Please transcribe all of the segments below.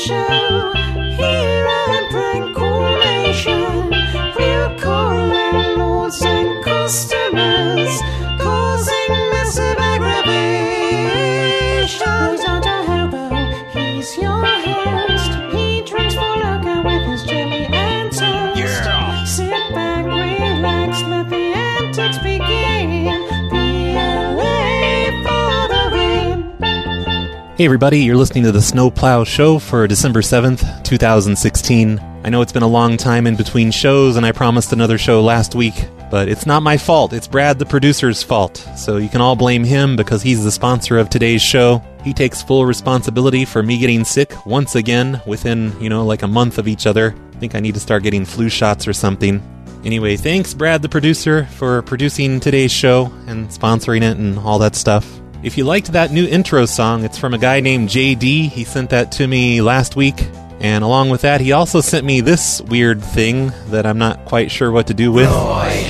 show. Here at Prank Call Nation, we'll call landlords and customers, causing massive aggravation. Dr. Hobo, he's your host. He drinks for loco with his jelly and toast. Yeah. Sit back, relax, let the antics begin. PLA for the win. Hey everybody, you're listening to the Snowplow Show for December 7th, 2016. I know it's been a long time in between shows, and I promised another show last week, but it's not my fault. It's Brad, the producer's fault. So you can all blame him because he's the sponsor of today's show. He takes full responsibility for me getting sick once again within, like a month of each other. I think I need to start getting flu shots or something. Anyway, thanks Brad, the producer, for producing today's show and sponsoring it and all that stuff. If you liked that new intro song, it's from a guy named JD. He sent that to me last week. And along with that, he also sent me this weird thing that I'm not quite sure what to do with. Roy.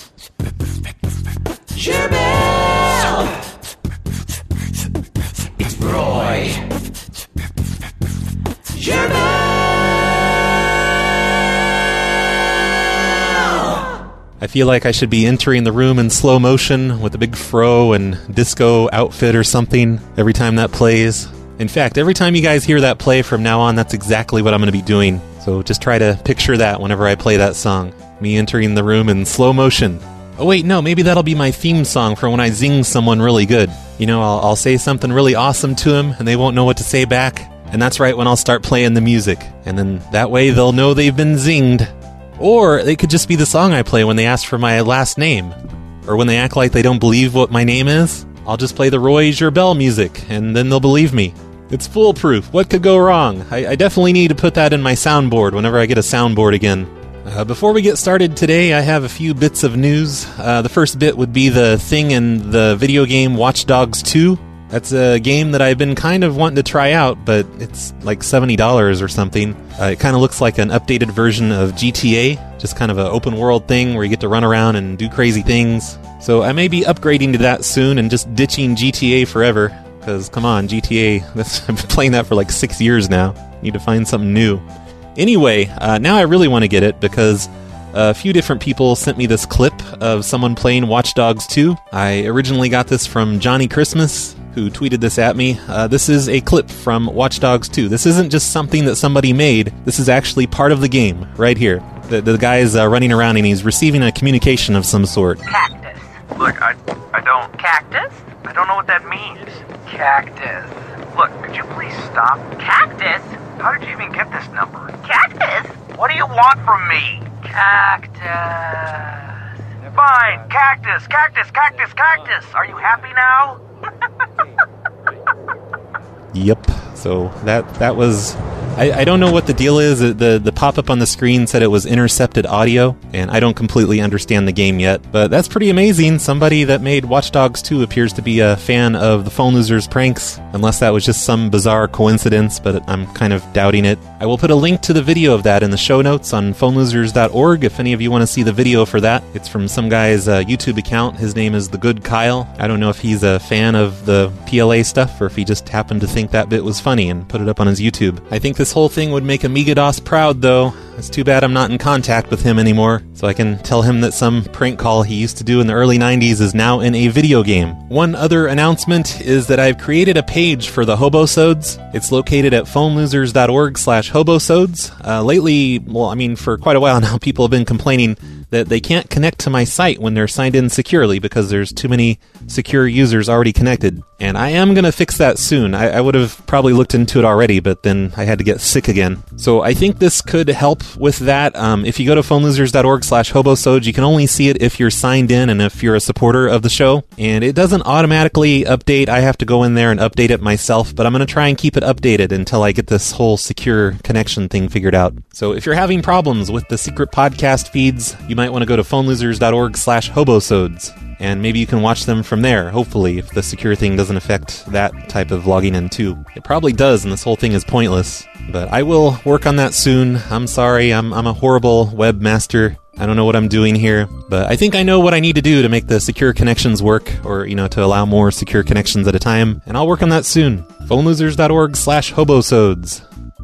Sherbell. It's Roy. Sherbell. I feel like I should be entering the room in slow motion with a big fro and disco outfit or something every time that plays. In fact, every time you guys hear that play from now on, that's exactly what I'm going to be doing. So just try to picture that whenever I play that song. Me entering the room in slow motion. Oh wait, no, maybe that'll be my theme song for when I zing someone really good. I'll say something really awesome to them and they won't know what to say back. And that's right when I'll start playing the music. And then that way they'll know they've been zinged. Or it could just be the song I play when they ask for my last name. Or when they act like they don't believe what my name is. I'll just play the Roy Sherbell music, and then they'll believe me. It's foolproof. What could go wrong? I definitely need to put that in my soundboard whenever I get a soundboard again. Before we get started today, I have a few bits of news. The first bit would be the thing in the video game Watch Dogs 2. That's a game that I've been kind of wanting to try out, but it's like $70 or something. It kind of looks like an updated version of GTA, just kind of an open world thing where you get to run around and do crazy things. So I may be upgrading to that soon and just ditching GTA forever, because come on, GTA, I've been playing that for like 6 years now. Need to find something new. Anyway, now I really want to get it because a few different people sent me this clip of someone playing Watch Dogs 2. I originally got this from Johnny Christmas, who tweeted this at me. This is a clip from Watch Dogs 2. This isn't just something that somebody made. This is actually part of the game, right here. The guy is running around and he's receiving a communication of some sort. Cactus. Look, I don't... Cactus? I don't know what that means. Cactus. Look, could you please stop? Cactus? How did you even get this number? Cactus? What do you want from me? Cactus. Fine, cactus, cactus, cactus, cactus. Are you happy now? Yep. So that was... I don't know what the deal is. The pop-up on the screen said it was intercepted audio, and I don't completely understand the game yet. But that's pretty amazing. Somebody that made Watch Dogs 2 appears to be a fan of the Phone Losers pranks, unless that was just some bizarre coincidence, but I'm kind of doubting it. I will put a link to the video of that in the show notes on phonelosers.org if any of you want to see the video for that. It's from some guy's YouTube account. His name is The Good Kyle. I don't know if he's a fan of the PLA stuff or if he just happened to think that bit was funny and put it up on his YouTube. I think this whole thing would make Amigados proud, though. It's too bad I'm not in contact with him anymore, so I can tell him that some prank call he used to do in the early 90s is now in a video game. One other announcement is that I've created a page for the Hobosodes. It's located at phonelosers.org/Hobosodes. Lately, for quite a while now, people have been complaining that they can't connect to my site when they're signed in securely because there's too many secure users already connected. And I am going to fix that soon. I would have probably looked into it already, but then I had to get sick again. So I think this could help with that. If you go to phonelosers.org/Hobosodes, you can only see it if you're signed in and if you're a supporter of the show. And it doesn't automatically update. I have to go in there and update it myself, but I'm going to try and keep it updated until I get this whole secure connection thing figured out. So if you're having problems with the secret podcast feeds, you might want to go to phonelosers.org/Hobosodes. And maybe you can watch them from there, hopefully, if the secure thing doesn't affect that type of logging in too. It probably does, and this whole thing is pointless. But I will work on that soon. I'm sorry, I'm a horrible webmaster. I don't know what I'm doing here, but I think I know what I need to do to make the secure connections work, or, to allow more secure connections at a time, and I'll work on that soon. phonelosers.org/Hobosodes.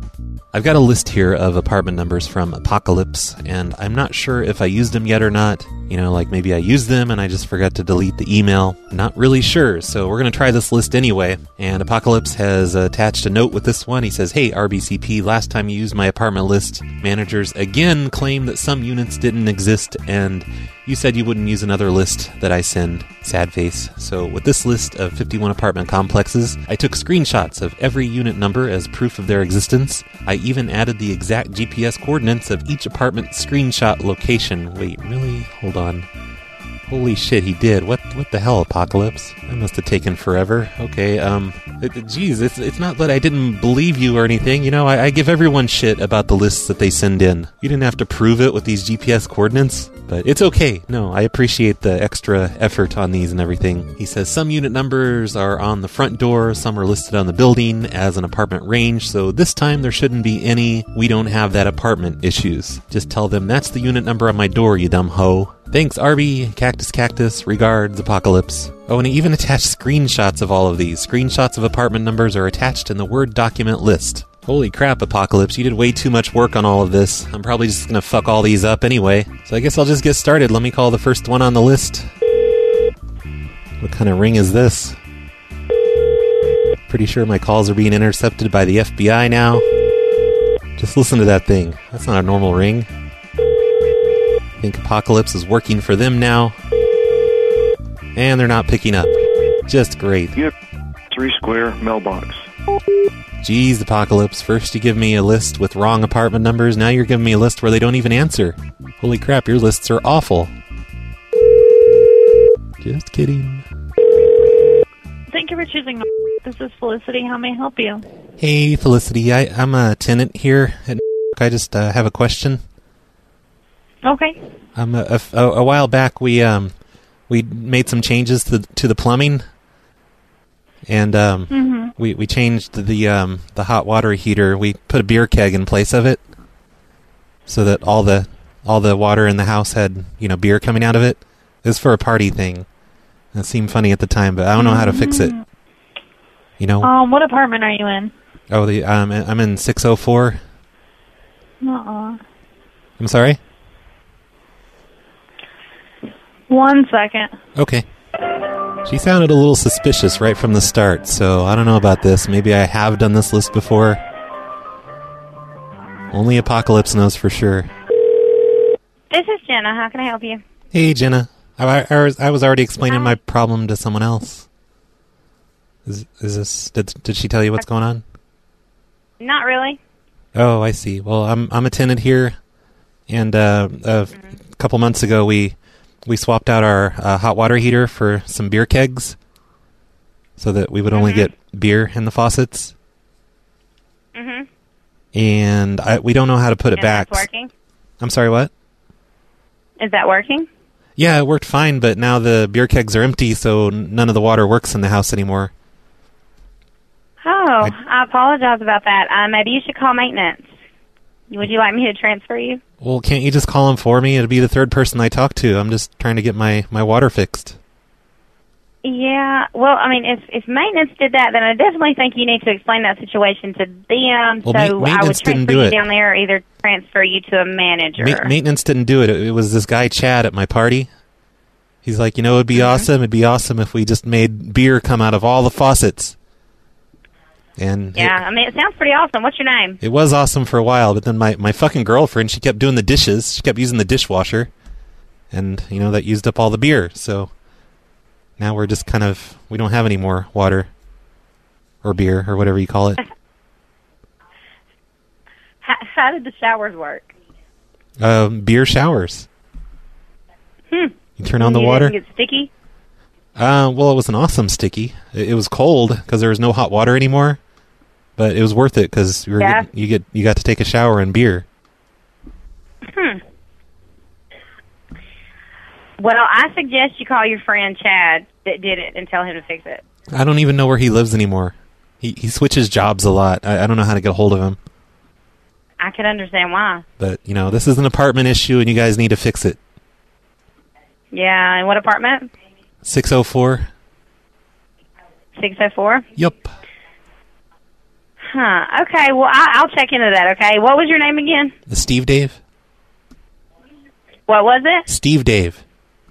I've got a list here of apartment numbers from Apocalypse, and I'm not sure if I used them yet or not. Like maybe I used them and I just forgot to delete the email. Not really sure, so we're going to try this list anyway. And Apocalypse has attached a note with this one. He says, "Hey, RBCP, last time you used my apartment list, managers again claimed that some units didn't exist, and you said you wouldn't use another list that I send. Sad face. So with this list of 51 apartment complexes, I took screenshots of every unit number as proof of their existence. I even added the exact GPS coordinates of each apartment screenshot location." Wait, really? Hold on. Holy shit, he did. What the hell, Apocalypse? That must have taken forever. Okay, geez, it's not that I didn't believe you or anything. I give everyone shit about the lists that they send in. You didn't have to prove it with these GPS coordinates, but it's okay. No, I appreciate the extra effort on these and everything. He says some unit numbers are on the front door, some are listed on the building as an apartment range, so this time there shouldn't be any "we don't have that apartment" issues. Just tell them that's the unit number on my door, you dumb hoe. Thanks, Arby, Cactus, regards, Apocalypse. Oh, and he even attached screenshots of all of these. Screenshots of apartment numbers are attached in the Word document list. Holy crap, Apocalypse, you did way too much work on all of this. I'm probably just gonna fuck all these up anyway. So I guess I'll just get started. Let me call the first one on the list. What kind of ring is this? Pretty sure my calls are being intercepted by the FBI now. Just listen to that thing. That's not a normal ring. I think Apocalypse is working for them now. And they're not picking up. Just great. You have 3 square mailbox. Jeez, Apocalypse. First you give me a list with wrong apartment numbers, now you're giving me a list where they don't even answer. Holy crap, your lists are awful. Just kidding. Thank you for choosing. This is Felicity. How may I help you? Hey, Felicity. I'm a tenant here at I just have a question. Okay. A while back, we made some changes to the plumbing, and we changed the hot water heater. We put a beer keg in place of it, so that all the water in the house had beer coming out of it. It was for a party thing. It seemed funny at the time, but I don't know how to fix it. What apartment are you in? Oh, I'm in 604. I'm sorry? One second. Okay. She sounded a little suspicious right from the start, so I don't know about this. Maybe I have done this list before. Only Apocalypse knows for sure. This is Jenna. How can I help you? Hey, Jenna. I was already explaining my problem to someone else. Is this... Did she tell you what's going on? Not really. Oh, I see. Well, I'm a tenant here, and a couple months ago we swapped out our hot water heater for some beer kegs so that we would only get beer in the faucets. Mm-hmm. And we don't know how to put it back. That's working? I'm sorry, what? Is that working? Yeah, it worked fine, but now the beer kegs are empty, so none of the water works in the house anymore. Oh, I apologize about that. Maybe you should call maintenance. Would you like me to transfer you? Well, can't you just call them for me? It'll be the third person I talk to. I'm just trying to get my water fixed. Yeah, well, I mean, if maintenance did that, then I definitely think you need to explain that situation to them. Well, so I would maintenance didn't transfer do you it. down there or either transfer you to a manager. Maintenance didn't do it. It was this guy, Chad, at my party. He's like, it'd be awesome. It'd be awesome if we just made beer come out of all the faucets. And yeah, it sounds pretty awesome. What's your name? It was awesome for a while, but then my fucking girlfriend, she kept doing the dishes. She kept using the dishwasher. And, that used up all the beer. So now we're just we don't have any more water or beer or whatever you call it. How did the showers work? Beer showers. You turn on the water. Didn't get sticky? Well, it was an awesome sticky. It was cold because there was no hot water anymore. But it was worth it because you got to take a shower in beer. Well, I suggest you call your friend Chad that did it and tell him to fix it. I don't even know where he lives anymore. He switches jobs a lot. I don't know how to get a hold of him. I can understand why. But, this is an apartment issue and you guys need to fix it. Yeah, and what apartment? 604. 604? Yep. Huh. Okay. Well, I'll check into that. Okay. What was your name again? Steve Dave? What was it? Steve Dave.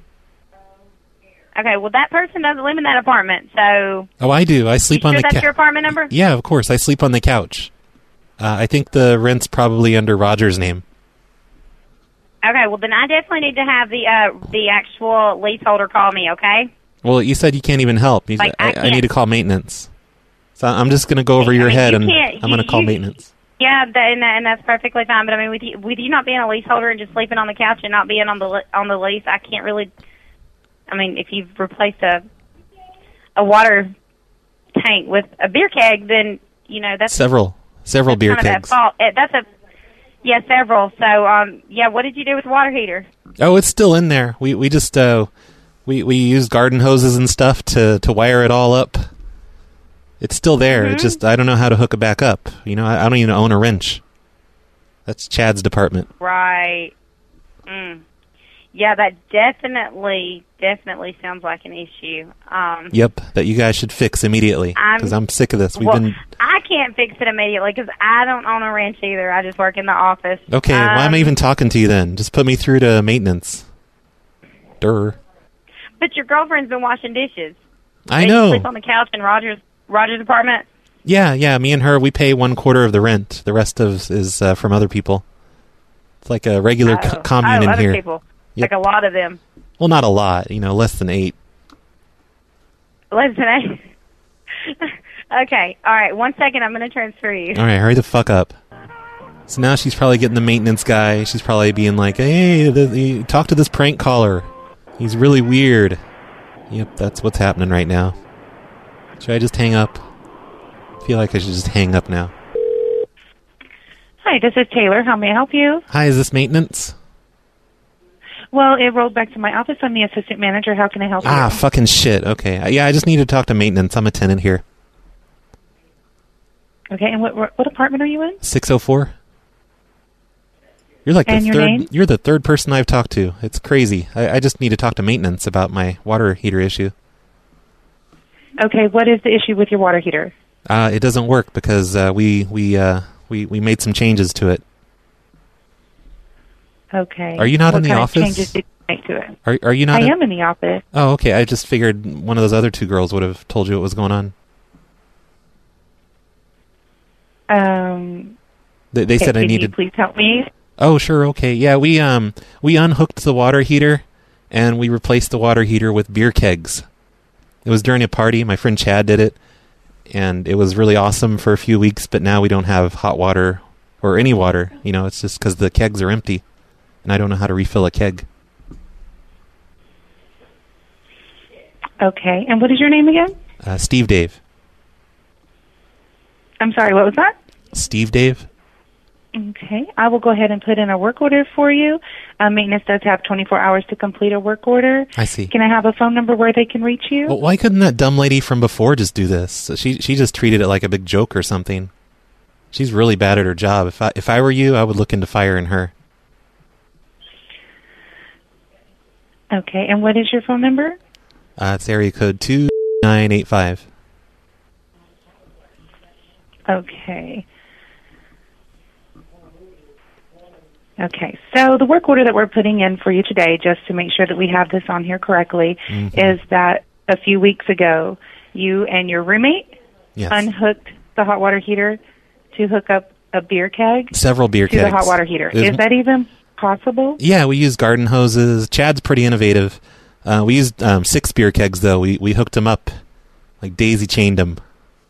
Okay. Well, that person doesn't live in that apartment, so. Oh, I do. I sleep You on sure the that's your apartment number? Yeah, of course. I sleep on the couch. I think the rent's probably under Roger's name. Okay. Well, then I definitely need to have the actual leaseholder call me. Okay. Well, you said you can't even help. Like, I need to call maintenance. So I'm just going to go over your head, and I'm going to call maintenance. Yeah, and that's perfectly fine. But I mean, with you not being a leaseholder and just sleeping on the couch and not being on the lease, I can't really. I mean, if you've replaced a water tank with a beer keg, then that's several beer kind of kegs. That fault. Several. So what did you do with the water heater? Oh, it's still in there. We just we used garden hoses and stuff to wire it all up. It's still there. Mm-hmm. It's just I don't know how to hook it back up. I don't even own a wrench. That's Chad's department. Right. Yeah, that definitely sounds like an issue. Yep, that you guys should fix immediately because I'm sick of this. I can't fix it immediately because I don't own a wrench either. I just work in the office. Okay, why am I even talking to you then? Just put me through to maintenance. Durr. But your girlfriend's been washing dishes. I know. You sleep on the couch in Roger's apartment. Yeah. Me and her, we pay 1/4 of the rent. The rest is from other people. It's like a regular commune in other here. People. Yep. Like a lot of them. Well, not a lot. Less than 8. Less than 8. Okay. All right. 1 second. I'm going to transfer you. All right. Hurry the fuck up. So now she's probably getting the maintenance guy. She's probably being like, hey, talk to this prank caller. He's really weird. Yep, that's what's happening right now. Should I just hang up? I feel like I should just hang up now. Hi, this is Taylor. How may I help you? Hi, is this maintenance? Well, it rolled back to my office. I'm the assistant manager. How can I help you? Ah, fucking shit. Okay. Yeah, I just need to talk to maintenance. I'm a tenant here. Okay, and what apartment are you in? 604. You're like and the your third. name? You're the third person I've talked to. It's crazy. I just need to talk to maintenance about my water heater issue. Okay, what is the issue with your water heater? It doesn't work because we made some changes to it. Okay. Are you not in the What kind office? of changes did you make to it? Are you not? I am in the office. Oh, okay. I just figured one of those other two girls would have told you what was going on. They said I needed. Can you please help me? Oh, sure. Okay. Yeah, we unhooked the water heater and we replaced the water heater with beer kegs. It was during a party. My friend Chad did it, and it was really awesome for a few weeks. But now we don't have hot water or any water. It's just because the kegs are empty, and I don't know how to refill a keg. Okay, and what is your name again? Steve Dave. I'm sorry, what was that? Steve Dave. Okay, I will go ahead and put in a work order for you. Maintenance does have 24 hours to complete a work order. I see. Can I have a phone number where they can reach you? Well, why couldn't that dumb lady from before just do this? She just treated it like a big joke or something. She's really bad at her job. If I were you, I would look into firing her. Okay, and what is your phone number? It's area code 2985. Okay. Okay, so the work order that we're putting in for you today, just to make sure that we have this on here correctly, is that a few weeks ago, you and your roommate unhooked the hot water heater to hook up a beer keg. Several beer kegs. To the hot water heater. Is that even possible? Yeah, we used garden hoses. Chad's pretty innovative. We used 6 beer kegs, though. We hooked them up, like daisy-chained them.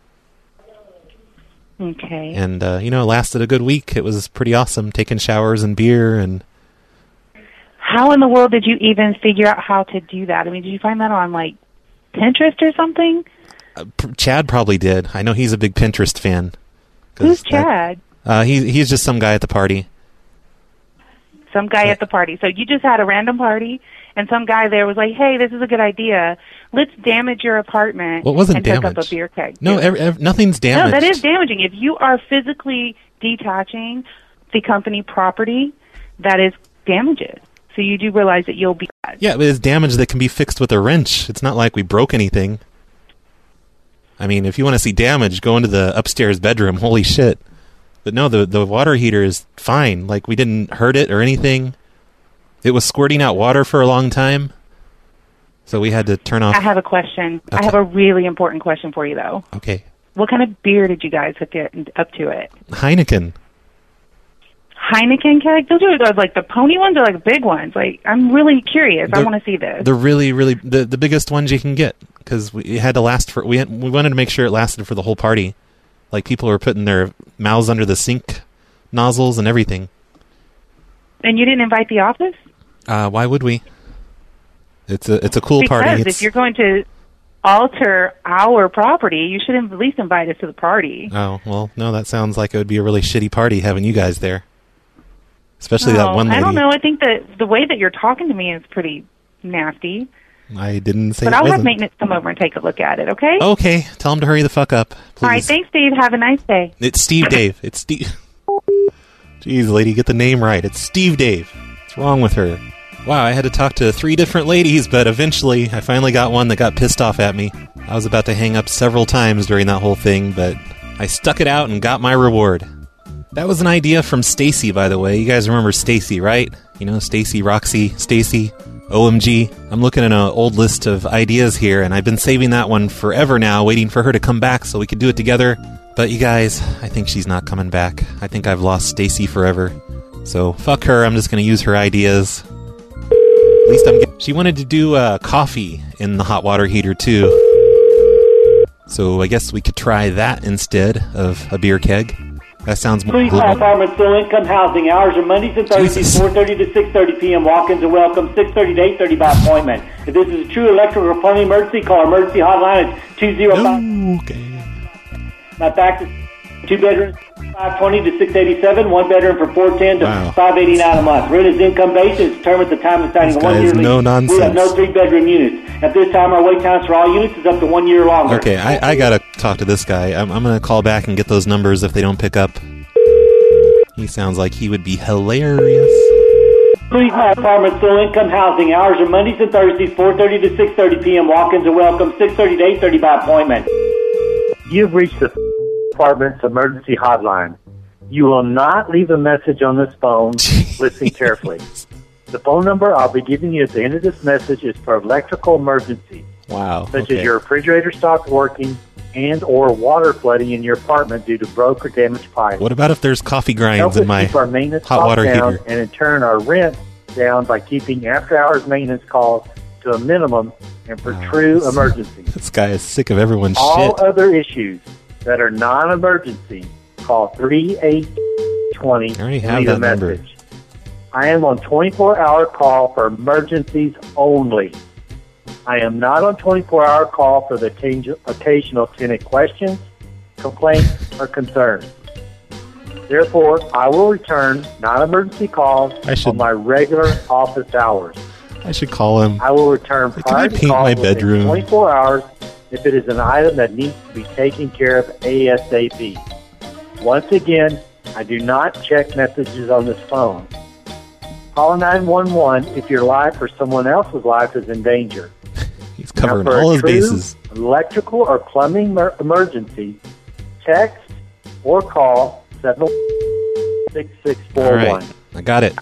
Okay. And, it lasted a good week. It was pretty awesome, taking showers and beer. And how in the world did you even figure out how to do that? I mean, did you find that on, Pinterest or something? Chad probably did. I know he's a big Pinterest fan. Who's Chad? He's just some guy at the party. Some guy at the party. So you just had a random party, and some guy there was like, hey, this is a good idea. Let's damage your apartment wasn't and damaged. hook up a beer keg. No, nothing's damaged. No, that is damaging. If you are physically detaching the company property, that is damages. So you do realize that you'll be bad. Yeah, but it's damage that can be fixed with a wrench. It's not like we broke anything. I mean, if you want to see damage, go into the upstairs bedroom. Holy shit. But no, the water heater is fine. Like, we didn't hurt it or anything. It was squirting out water for a long time. So we had to turn off. I have a question. Okay. I have a really important question for you, though. Okay. What kind of beer did you guys hook it up to it? Heineken. Heineken keg? Those are like the pony ones or like big ones? Like, I'm really curious. I want to see this. They're really, really the biggest ones you can get, because it had to last for. We wanted to make sure it lasted for the whole party. Like, people were putting their mouths under the sink nozzles and everything. And you didn't invite the office? Why would we? It's a cool party. Because if you're going to alter our property, you should at least invite us to the party. Oh, well, no, that sounds like it would be a really shitty party having you guys there. Especially that one lady. I don't know. I think that the way that you're talking to me is pretty nasty. I didn't say But it I'll have wasn't. maintenance come over and take a look at it, okay? Okay, tell him to hurry the fuck up, please. All right, thanks, Steve. Have a nice day. It's Steve Dave. It's Steve. Jeez, lady, get the name right. It's Steve Dave. What's wrong with her? Wow, I had to talk to 3 different ladies, but eventually I finally got one that got pissed off at me. I was about to hang up several times during that whole thing, but I stuck it out and got my reward. That was an idea from Stacy, by the way. You guys remember Stacy, right? You know, Stacy, Roxy, Stacy, OMG. I'm looking at an old list of ideas here, and I've been saving that one forever now, waiting for her to come back so we could do it together. But you guys, I think she's not coming back. I think I've lost Stacy forever. So fuck her, I'm just going to use her ideas. At least she wanted to do coffee in the hot water heater too. So I guess we could try that instead of a beer keg. That sounds more Please call Apartments Low Income Housing. Hours are Mondays and Thursdays, 4:30 to 6:30 p.m. Walk-ins are welcome, 6:30 to 8:30 by appointment. If this is a true electrical or plumbing emergency, call our emergency hotline at 205. Okay. My fact is 2 bedrooms, 520 to 687, 1 bedroom for 410 to Wow. 589 a month. Rent is income based and is determined at the time of signing This a 1 guy year is lease. no nonsense. We have no 3-bedroom units. At this time, our wait times for all units is up to 1 year longer. Okay, I gotta talk to this guy. I'm gonna call back and get those numbers if they don't pick up. He sounds like he would be hilarious. Please call Apartments Low Income Housing. Hours are Mondays and Thursdays, 4:30 to 6:30 p.m. Walk-ins are welcome, 6:30 to 8:30 by appointment. You've reached the Apartments Emergency Hotline. You will not leave a message on this phone. Listen carefully. The phone number I'll be giving you at the end of this message is for electrical emergencies, Wow. such as your refrigerator stopped working and or water flooding in your apartment due to broke or damaged pipe. What about if there's coffee Help grinds us in my keep our maintenance hot costs water down heater? and in turn our rent down by keeping after-hours maintenance calls to a minimum and for Wow, true this- emergencies. This guy is sick of everyone's All shit. other issues that are non-emergency, call 3820 I already and have leave a that number. message. I am on 24-hour call for emergencies only. I am not on 24-hour call for the occasional tenant questions, complaints, or concerns. Therefore, I will return non-emergency calls on my regular office hours. I should call him. I will return Can I prior to paint calls my within bedroom? 24 hours if it is an item that needs to be taken care of ASAP. Once again, I do not check messages on this phone. Call 911 if your life or someone else's life is in danger. He's covering Now, for all a his true bases. Electrical or plumbing emergency, text or call 76641. All right, I got it.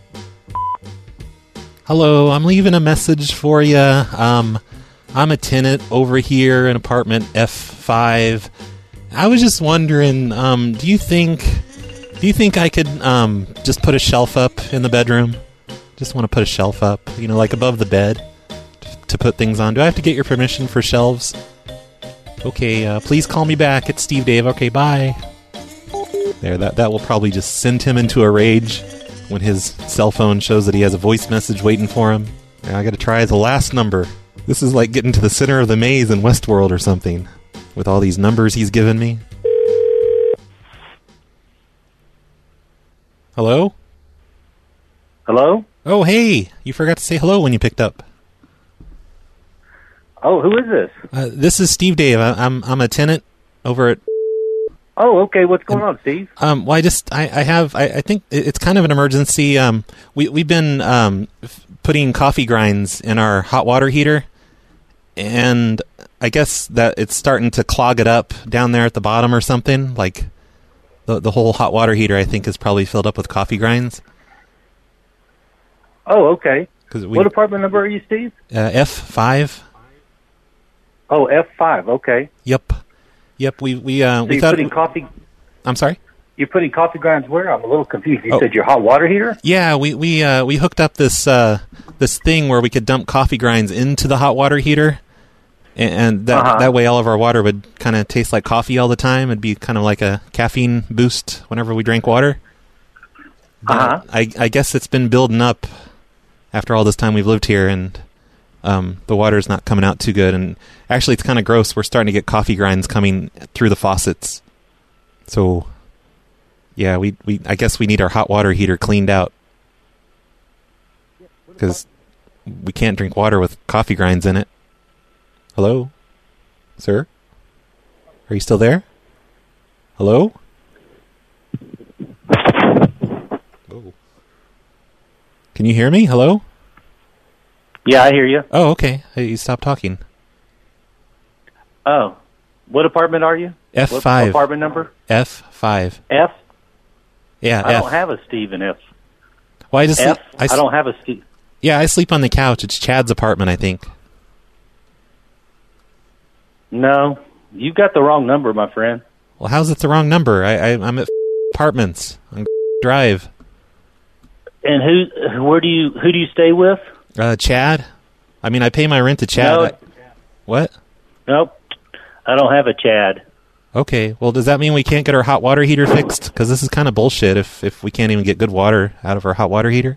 Hello, I'm leaving a message for you. I'm a tenant over here in apartment F5. I was just wondering, do you think I could just put a shelf up in the bedroom? Just want to put a shelf up, like above the bed to put things on. Do I have to get your permission for shelves? Okay, please call me back. It's Steve Dave. Okay, bye. There, that will probably just send him into a rage when his cell phone shows that he has a voice message waiting for him. Now I gotta try the last number. This is like getting to the center of the maze in Westworld or something, with all these numbers he's given me. Hello? Hello? Oh, hey! You forgot to say hello when you picked up. Oh, who is this? This is Steve Dave. I'm a tenant over at... Oh, okay. What's going on, Steve? Well, I think it's kind of an emergency. We've been putting coffee grinds in our hot water heater, and I guess that it's starting to clog it up down there at the bottom or something. Like the whole hot water heater, I think, is probably filled up with coffee grinds. Oh, okay. What apartment number are you, Steve? F5. Oh, F5. Okay. Yep. We So we you're thought. putting coffee. I'm sorry. You're putting coffee grinds where? I'm a little confused. You said your hot water heater? Yeah, we hooked up this this thing where we could dump coffee grinds into the hot water heater, and that way all of our water would kind of taste like coffee all the time. It'd be kind of like a caffeine boost whenever we drank water. But I guess it's been building up after all this time we've lived here, and the water's not coming out too good. And actually, it's kind of gross. We're starting to get coffee grinds coming through the faucets. So, yeah, I guess we need our hot water heater cleaned out, because we can't drink water with coffee grinds in it. Hello? Sir? Are you still there? Hello? Oh. Can you hear me? Hello? Yeah, I hear you. Oh, okay. Hey, you stopped talking. Oh. What apartment are you? F5. What apartment number? F5. F? Yeah, I F. don't have a Steve in F. Well, I don't have a Steve. Yeah, I sleep on the couch. It's Chad's apartment, I think. No, you got the wrong number, my friend. Well, how's it the wrong number? I'm at apartments on Drive. And who do you stay with? Chad. I mean, I pay my rent to Chad. No. What? Nope. I don't have a Chad. Okay. Well, does that mean we can't get our hot water heater fixed? Because this is kind of bullshit if we can't even get good water out of our hot water heater.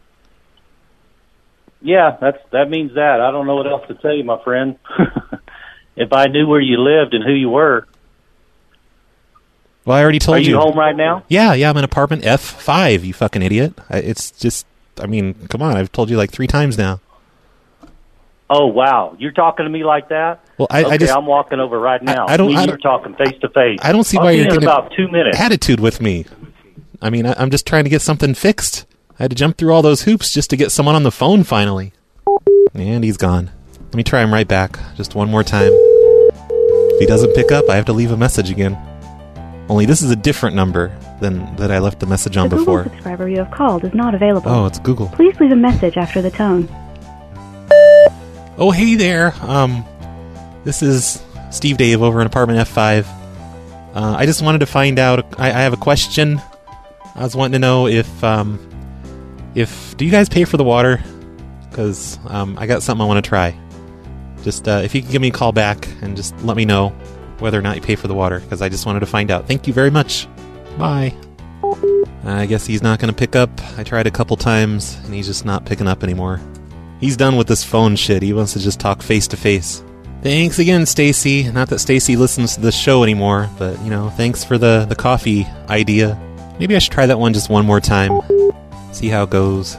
Yeah, that means that. I don't know what else to tell you, my friend. If I knew where you lived and who you were. Well, I already told you. Are you home right now? Yeah, I'm in apartment F5, you fucking idiot. It's just, I mean, come on, I've told you like 3 times now. Oh, wow. You're talking to me like that? Well, I'm walking over right now. You're talking face to face. I don't see why you're getting about 2 minutes. Attitude with me. I mean, I'm just trying to get something fixed. I had to jump through all those hoops just to get someone on the phone finally. And he's gone. Let me try him right back, just one more time. If he doesn't pick up, I have to leave a message again. Only this is a different number than that I left the message on before. The Google subscriber you have called is not available. Oh, it's Google. Please leave a message after the tone. Oh, hey there. This is Steve Dave over in apartment F5. I just wanted to find out. I have a question. I was wanting to know if do you guys pay for the water? Because I got something I want to try. Just if you could give me a call back and just let me know whether or not you pay for the water, because I just wanted to find out. Thank you very much. Bye. I guess he's not going to pick up. I tried a couple times, and he's just not picking up anymore. He's done with this phone shit. He wants to just talk face to face. Thanks again, Stacy. Not that Stacy listens to this show anymore, but, thanks for the coffee idea. Maybe I should try that one just one more time. See how it goes.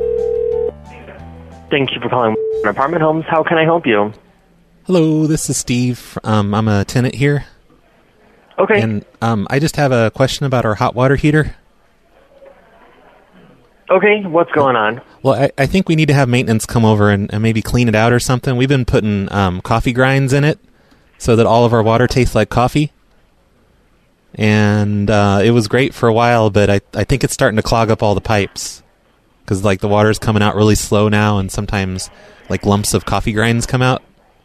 Thank you for calling Apartment Homes. How can I help you? Hello, this is Steve. I'm a tenant here. Okay. And I just have a question about our hot water heater. Okay, what's going on? Well, I think we need to have maintenance come over and maybe clean it out or something. We've been putting coffee grinds in it so that all of our water tastes like coffee. And it was great for a while, but I think it's starting to clog up all the pipes. Because, the water's coming out really slow now, and sometimes, lumps of coffee grinds come out.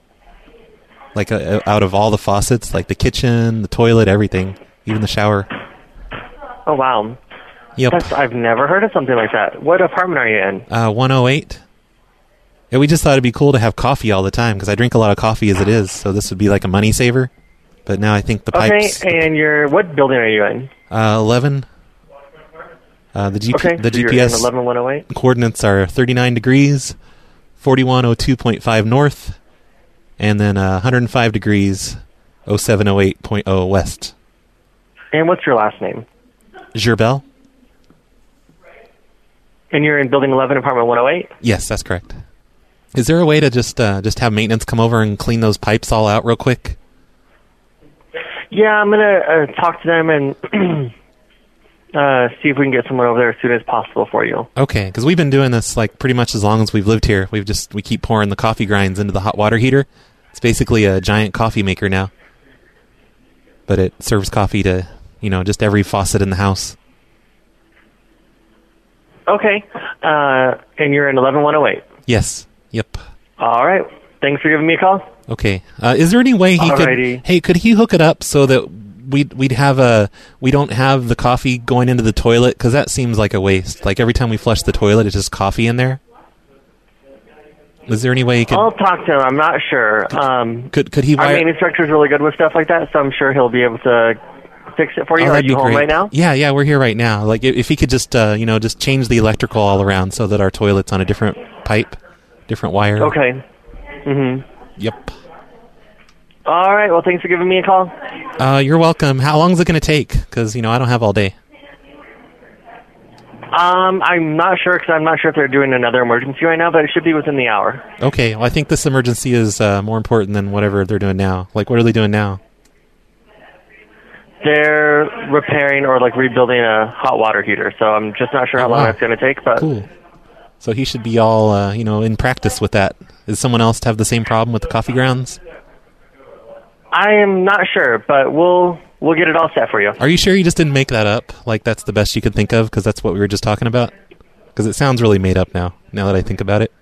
Out of all the faucets, the kitchen, the toilet, everything. Even the shower. Oh, wow. Yep. I've never heard of something like that. What apartment are you in? 108. Yeah, we just thought it'd be cool to have coffee all the time, because I drink a lot of coffee as it is, so this would be like a money saver. But now I think the pipes... Okay, and what building are you in? 11. The GPS 11108? coordinates are 39 degrees, 4102.5 north, and then 105 degrees, 0708.0 west. And what's your last name? Gerbel. And you're in building 11, apartment 108? Yes, that's correct. Is there a way to just have maintenance come over and clean those pipes all out real quick? Yeah, I'm going to talk to them and... see if we can get someone over there as soon as possible for you. Okay, because we've been doing this pretty much as long as we've lived here. We keep pouring the coffee grinds into the hot water heater. basically a giant coffee maker now. But it serves coffee to, just every faucet in the house. Okay. And you're in 11108. Yes. Yep. All right. Thanks for giving me a call. Okay. Is there any way could he hook it up so that we don't have the coffee going into the toilet? Because that seems like a waste. Like every time we flush the toilet, it's just coffee in there. Is there any way he could... I'll talk to him. I'm not sure. Could he... Our maintenance director is really good with stuff like that, so I'm sure he'll be able to fix it for you. Are you home right now? Yeah, we're here right now. Like if he could just just change the electrical all around so that our toilet's on a different pipe, different wire. Okay. Mm-hmm. Yep. All right. Well, thanks for giving me a call. You're welcome. How long is it going to take? Because I don't have all day. I'm not sure because I'm not sure if they're doing another emergency right now, but it should be within the hour. Okay. Well, I think this emergency is more important than whatever they're doing now. Like, what are they doing now? They're repairing or rebuilding a hot water heater, so I'm just not sure how long that's going to take. But cool. So he should be all in practice with that. Is someone else to have the same problem with the coffee grounds? I am not sure, but we'll get it all set for you. Are you sure you just didn't make that up? Like that's the best you could think of because that's what we were just talking about? Because it sounds really made up now that I think about it.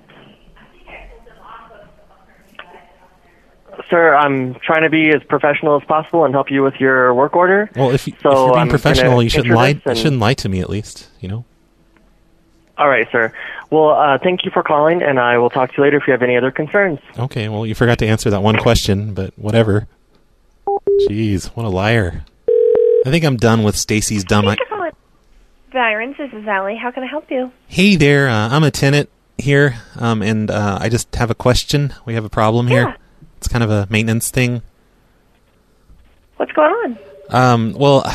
Sir, I'm trying to be as professional as possible and help you with your work order. Well, if you're being professional, you shouldn't lie. You shouldn't lie to me, at least. All right, sir. Well, thank you for calling, and I will talk to you later if you have any other concerns. Okay. Well, you forgot to answer that one question, but whatever. Jeez, what a liar! I think I'm done with Stacy's dumb. Thanks for calling Byron's. This is Allie. How can I help you? Hey there, I'm a tenant here, and I just have a question. We have a problem here. It's kind of a maintenance thing. What's going on? Well,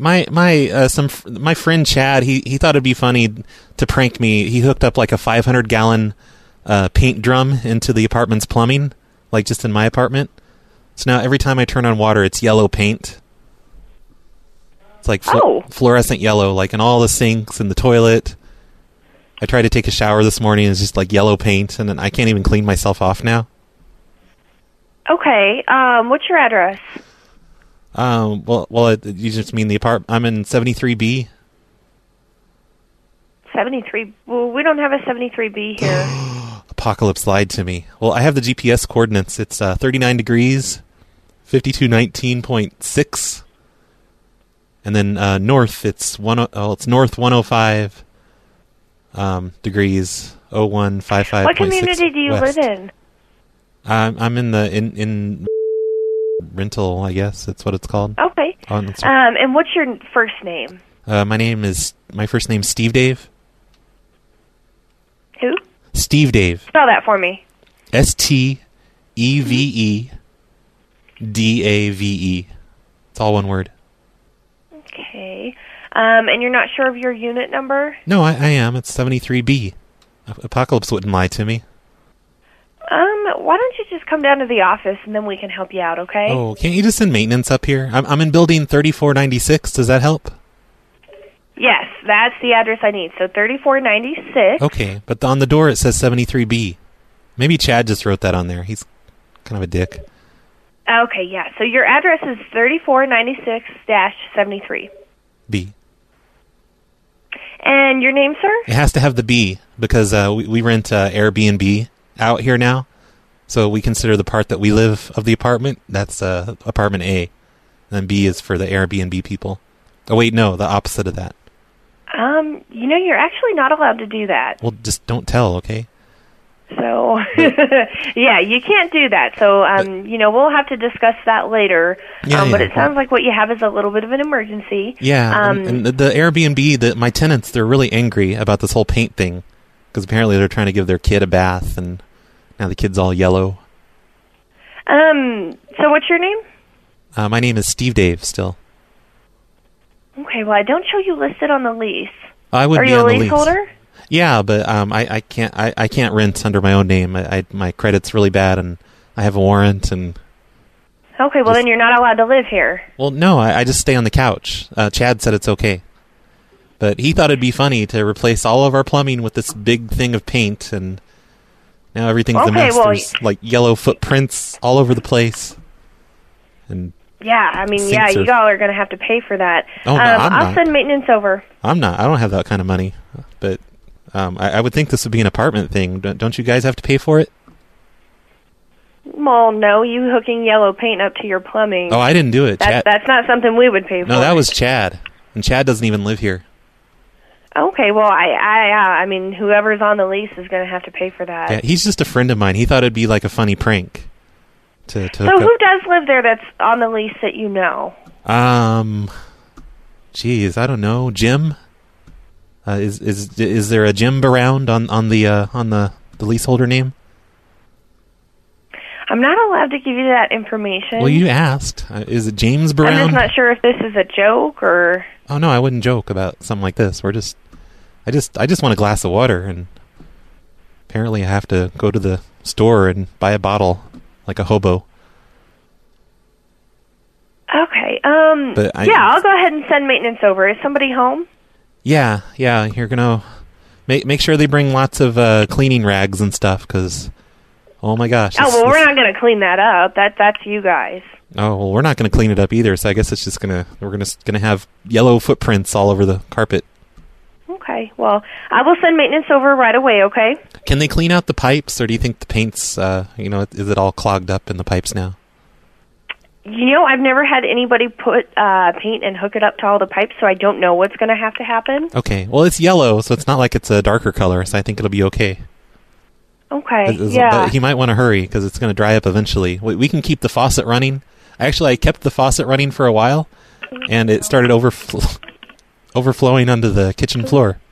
my friend Chad, he thought it'd be funny to prank me. He hooked up like a 500-gallon paint drum into the apartment's plumbing, like just in my apartment. So now every time I turn on water, it's yellow paint. It's like fluorescent yellow, like in all the sinks and the toilet. I tried to take a shower this morning, and it's just like yellow paint, and then I can't even clean myself off now. Okay. What's your address? You just mean the apartment? I'm in 73B. 73. Well, we don't have a 73B here. Apocalypse lied to me. Well, I have the GPS coordinates. It's 39 degrees, 5219.6, and then north. It's north 105 degrees, 0155.6. What community do you west. live in? I'm in the in rental, I guess that's what it's called. Okay. And what's your first name? My first name's Steve Dave. Who? Steve Dave. Spell that for me. STEVEDAVE. It's all one word. Okay. And you're not sure of your unit number? No, I am. It's 73B. Apocalypse wouldn't lie to me. Why don't you just come down to the office and then we can help you out, okay? Oh, can't you just send maintenance up here? I'm in building 3496. Does that help? Yes, that's the address I need. So 3496. Okay, but on the door it says 73B. Maybe Chad just wrote that on there. He's kind of a dick. Okay, yeah. So your address is 3496-73. B. And your name, sir? It has to have the B because we rent Airbnb out here now. So we consider the part that we live of the apartment, that's apartment A. And then B is for the Airbnb people. Oh, wait, no, the opposite of that. You're actually not allowed to do that. Well, just don't tell, okay? So, yeah, you can't do that. So, we'll have to discuss that later. But it sounds like what you have is a little bit of an emergency. Yeah, and the Airbnb, my tenants, they're really angry about this whole paint thing. Because apparently they're trying to give their kid a bath, and now the kid's all yellow. So what's your name? My name is Steve Dave, still. Okay, well, I don't show you listed on the lease. I would be on the lease. Are you a leaseholder? Yeah, but I can't rent under my own name. My credit's really bad, and I have a warrant. And okay, well then you're not allowed to live here. Well, no, I just stay on the couch. Chad said it's okay, but he thought it'd be funny to replace all of our plumbing with this big thing of paint, and Now everything's a mess. There's like yellow footprints all over the place. And yeah, I mean, you all are going to have to pay for that. Oh, no, I'll send maintenance over. I'm not. I don't have that kind of money. But I would think this would be an apartment thing. Don't you guys have to pay for it? Well, no, you hooking yellow paint up to your plumbing. Oh, I didn't do it. That's not something we would pay for. No, that was Chad. And Chad doesn't even live here. Okay, well, I mean, whoever's on the lease is going to have to pay for that. Yeah, he's just a friend of mine. He thought it'd be like a funny prank. So who does live there that's on the lease that you know? Geez, I don't know. Jim? Is there a Jim around on the leaseholder name? I'm not allowed to give you that information. Well, you asked. Is it James Brown? I'm just not sure if this is a joke or... Oh, no, I wouldn't joke about something like this. I just want a glass of water, and apparently I have to go to the store and buy a bottle like a hobo. Okay, I'll go ahead and send maintenance over. Is somebody home? Yeah, you're gonna make sure they bring lots of cleaning rags and stuff, because... Oh my gosh. We're not going to clean that up. That's you guys. Oh, well, we're not going to clean it up either, so I guess it's just we're gonna have yellow footprints all over the carpet. Okay. Well, I will send maintenance over right away, okay? Can they clean out the pipes, or do you think the paint's is it all clogged up in the pipes now? I've never had anybody put paint and hook it up to all the pipes, so I don't know what's going to have to happen. Okay. Well, it's yellow, so it's not like it's a darker color, so I think it'll be okay. Okay, But he might want to hurry because it's going to dry up eventually. We can keep the faucet running. Actually, I kept the faucet running for a while, and it started overflowing onto the kitchen floor.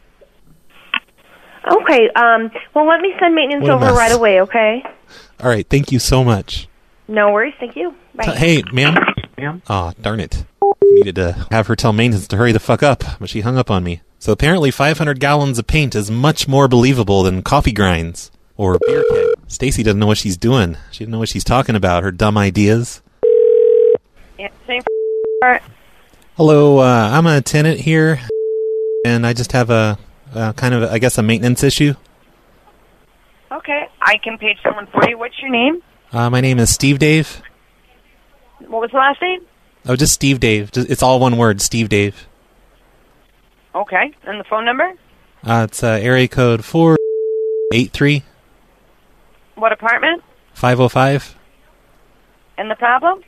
Okay, well, let me send maintenance over right away, okay? All right, thank you so much. No worries, thank you. Bye. Hey, ma'am. Oh, darn it. Needed to have her tell maintenance to hurry the fuck up, but she hung up on me. So apparently 500 gallons of paint is much more believable than coffee grinds or beer keg. Stacy doesn't know what she's doing. She doesn't know what she's talking about, her dumb ideas. Yeah, same part. Hello, I'm a tenant here, and I just have a kind of, I guess, a maintenance issue. Okay, I can page someone for you. What's your name? My name is Steve Dave. What was the last name? Oh, just Steve Dave. It's all one word, Steve Dave. Okay, and the phone number? It's area code 483. What apartment? 505. And the problem?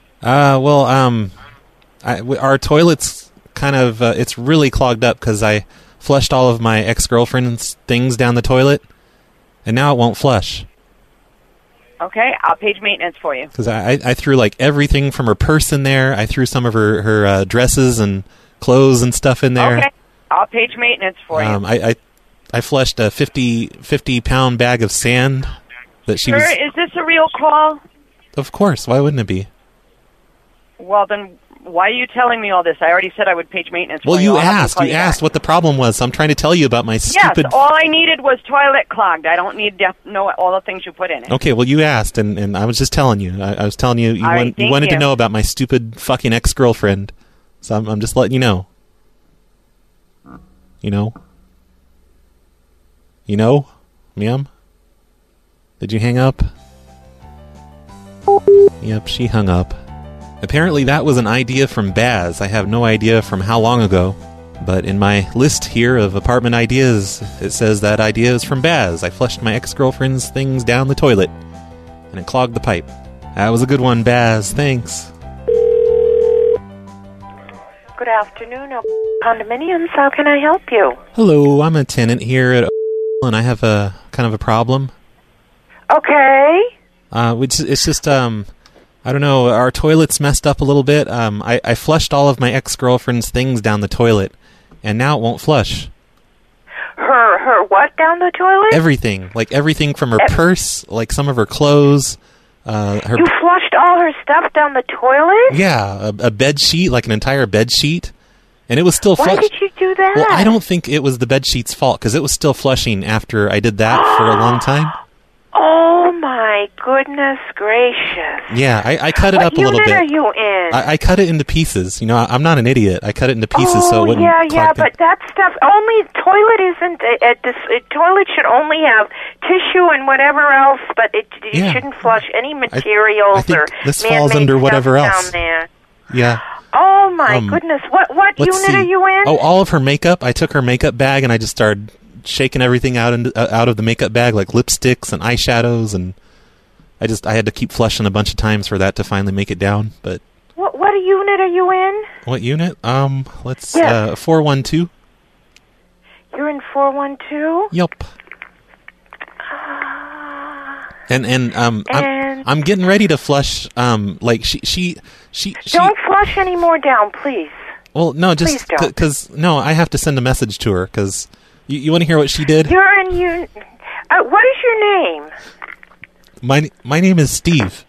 Our toilet's kind of, it's really clogged up because I flushed all of my ex-girlfriend's things down the toilet, and now it won't flush. Okay, I'll page maintenance for you. Because I threw like everything from her purse in there. I threw some of her dresses and clothes and stuff in there. Okay, I'll page maintenance for you. I flushed a 50-pound bag of sand that she was... Sir, is this a real call? Of course. Why wouldn't it be? Well, then why are you telling me all this? I already said I would page maintenance for you. Well, you asked. You asked what the problem was, so I'm trying to tell you about my stupid... Yes, all I needed was toilet clogged. I don't need to know all the things you put in it. Okay, well, you asked, and I was just telling you. I was telling you you wanted to know about my stupid fucking ex-girlfriend. So I'm just letting you know. You know? You know? Ma'am? Did you hang up? Yep, she hung up. Apparently that was an idea from Baz. I have no idea from how long ago. But in my list here of apartment ideas, it says that idea is from Baz. I flushed my ex-girlfriend's things down the toilet, and it clogged the pipe. That was a good one, Baz. Thanks. Good afternoon, condominiums. How can I help you? Hello, I'm a tenant here at and I have a kind of a problem. Okay. It's just I don't know. Our toilet's messed up a little bit. I flushed all of my ex-girlfriend's things down the toilet, and now it won't flush. Her what down the toilet? Everything, like everything from her purse, like some of her clothes. You flushed all her stuff down the toilet? Yeah, a bed sheet, like an entire bed sheet, and it was still. Why did you do that? Well, I don't think it was the bed sheet's fault because it was still flushing after I did that for a long time. Oh my my goodness gracious. Yeah, I cut it up a little bit. What unit are you in? I cut it into pieces. You know, I'm not an idiot. I cut it into pieces so it wouldn't clog but that stuff only toilet isn't. Toilet should only have tissue and whatever else, but you shouldn't flush any materials I think or this man-made falls under whatever stuff else. down there. Yeah. Oh my goodness! What unit are you in? Oh, all of her makeup. I took her makeup bag and I just started shaking everything out of the makeup bag, like lipsticks and eyeshadows, and I had to keep flushing a bunch of times for that to finally make it down. But what unit are you in? What unit? 412. You're in 412. Yup. And I'm getting ready to flush. Like she don't flush any more down, please. Well, no, just because I have to send a message to her because you want to hear what she did. You're in unit. What is your name? My name is Steve.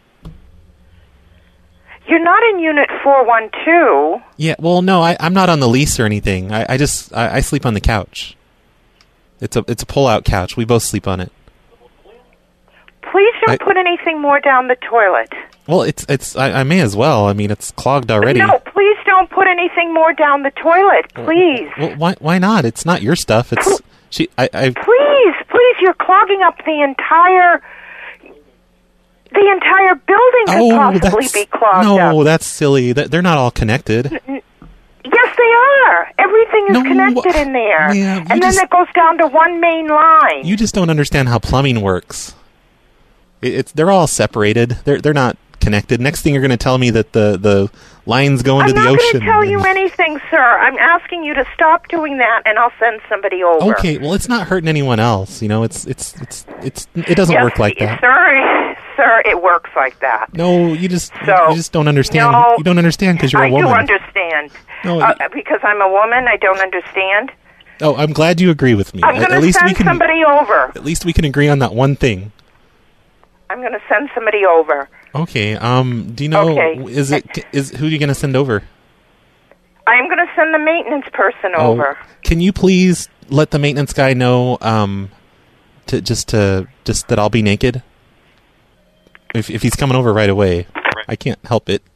You're not in unit 412. Yeah, well, no, I'm not on the lease or anything. I sleep on the couch. It's a pull-out couch. We both sleep on it. Please don't put anything more down the toilet. Well, I may as well. I mean, it's clogged already. No, please don't put anything more down the toilet, please. Well, why not? It's not your stuff. It's Please, you're clogging up the entire building could possibly be clogged up. No, that's silly. They're not all connected. Yes, they are. Everything is connected in there. Yeah, and then it goes down to one main line. You just don't understand how plumbing works. They're all separated. They're not connected. Next thing you're going to tell me that the lines go into the ocean. I'm not going to tell you anything, sir. I'm asking you to stop doing that, and I'll send somebody over. Okay, well, it's not hurting anyone else. You know, it doesn't work like that. Sir, it works like that. No, you just don't understand. No, you don't understand because you're a woman. I do understand. No, because I'm a woman, I don't understand. Oh, I'm glad you agree with me. I'm going to send somebody over. At least we can agree on that one thing. I'm going to send somebody over. Okay. Do you know? Okay. Who are you going to send over? I'm going to send the maintenance person over. Can you please let the maintenance guy know just that I'll be naked? If he's coming over right away, I can't help it.